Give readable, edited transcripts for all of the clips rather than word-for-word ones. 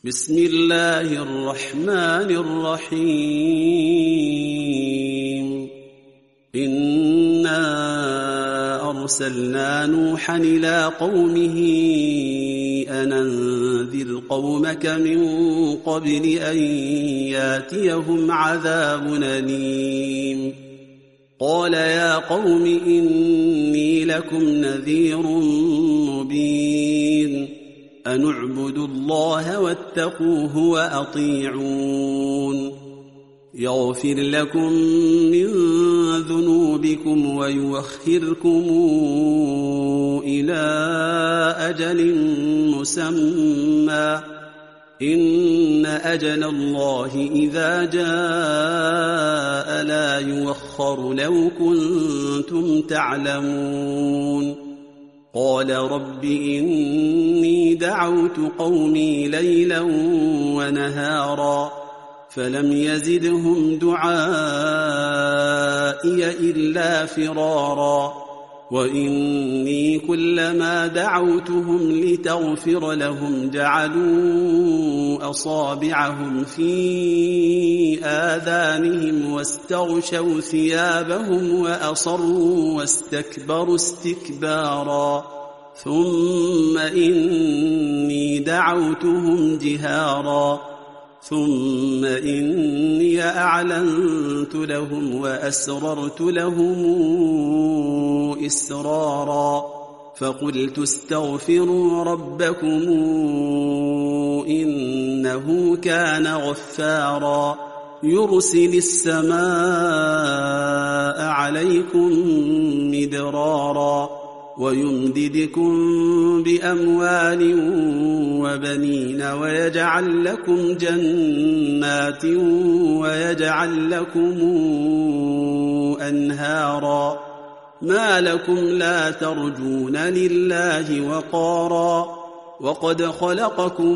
بسم الله الرحمن الرحيم إنا أرسلنا نوحا إلى قومه أن أنذر قومك من قبل أن ياتيهم عذاب أليم قال يا قوم إني لكم نذير مبين أن اعبدوا الله واتقوه وأطيعون يغفر لكم من ذنوبكم ويؤخركم إلى أجل مسمى إن أجل الله إذا جاء لا يؤخر لو كنتم تعلمون قال رب إني دعوت قومي ليلا ونهارا فلم يزدهم دعائي إلا فرارا وإني كلما دعوتهم لتغفر لهم جعلوا أصابعهم في آذانهم واستغشوا ثيابهم وأصروا واستكبروا استكبارا ثم إني دعوتهم جهارا ثم إني أعلنت لهم وأسررت لهم إسرارا فقلت استغفروا ربكم إنه كان غفارا يرسل السماء عليكم مدرارا ويمددكم بأموال وبنين ويجعل لكم جنات ويجعل لكم أنهارا ما لكم لا ترجون لله وقارا وقد خلقكم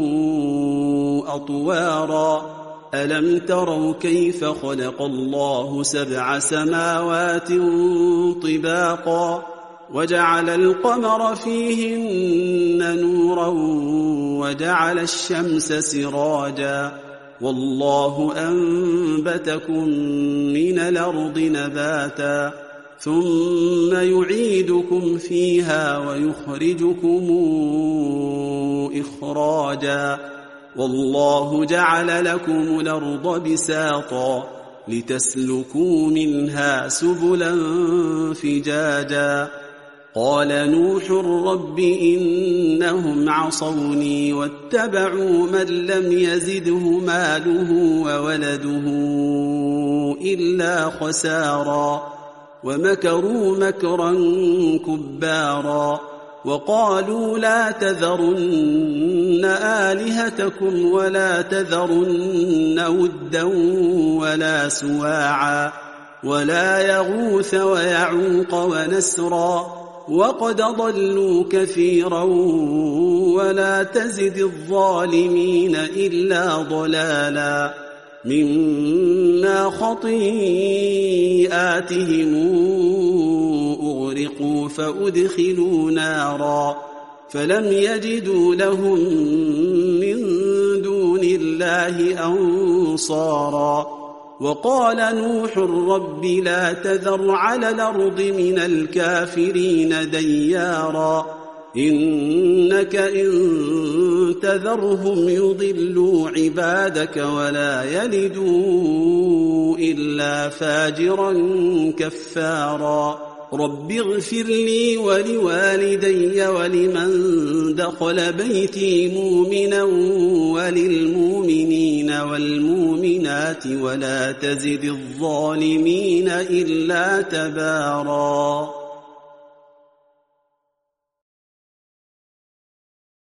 أطوارا ألم تروا كيف خلق الله 7 سماوات طباقا وجعل القمر فيهن نورا وجعل الشمس سراجا والله أنبتكم من الأرض نباتا ثم يعيدكم فيها ويخرجكم إخراجا والله جعل لكم الأرض بساطا لتسلكوا منها سبلا فجاجا قال نوح رب إنهم عصوني واتبعوا من لم يزده ماله وولده إلا خسارا ومكروا مكرا كبارا وقالوا لا تذرن آلهتكم ولا تذرن ودا ولا سواعا ولا يغوث ويعوق ونسرا وقد ضلوا كثيرا ولا تزد الظالمين إلا ضلالا مما خطيئاتهم أغرقوا فأدخلوا نارا فلم يجدوا لهم من دون الله أنصارا وقال نوح رب لا تذر على الأرض من الكافرين ديارا إنك إن تذرهم يضلوا عبادك ولا يلدوا إلا فاجرا كفارا رب اغفر لي ولوالدي ولمن دخل بيتي مؤمنا وللمؤمنين والمؤمنات ولا تزد الظالمين إلا تبارا